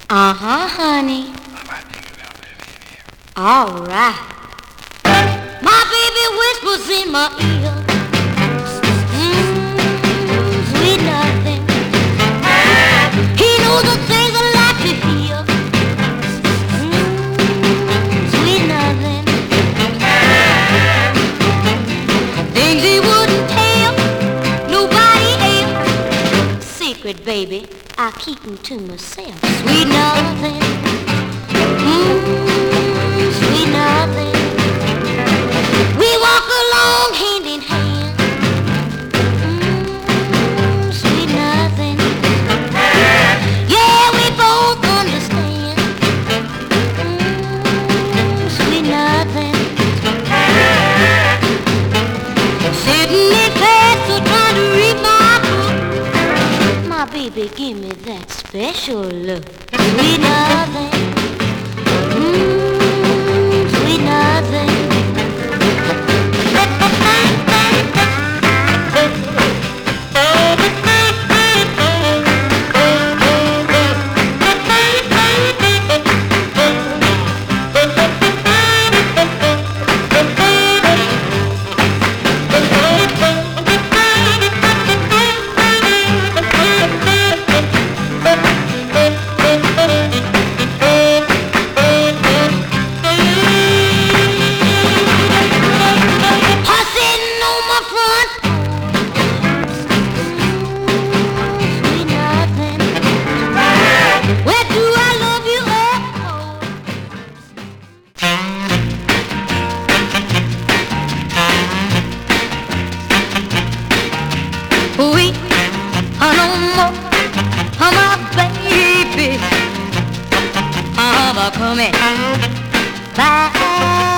Uh-huh, honey. All right. My baby whispers in my ear. Sweet nothing. He knows the things I like to hear. Sweet nothing. Things he wouldn't tell nobody else. Secret, baby, I keep them to myself. Sweet nothing. Sweet nothing. We walk along hand in hand. Sweet nothing. Yeah, we both understand. Sweet nothing. Sitting in class or trying to read my book. My baby, give me that special look. Sweet nothing. Sweet nothing. We are no more, my baby, coming back.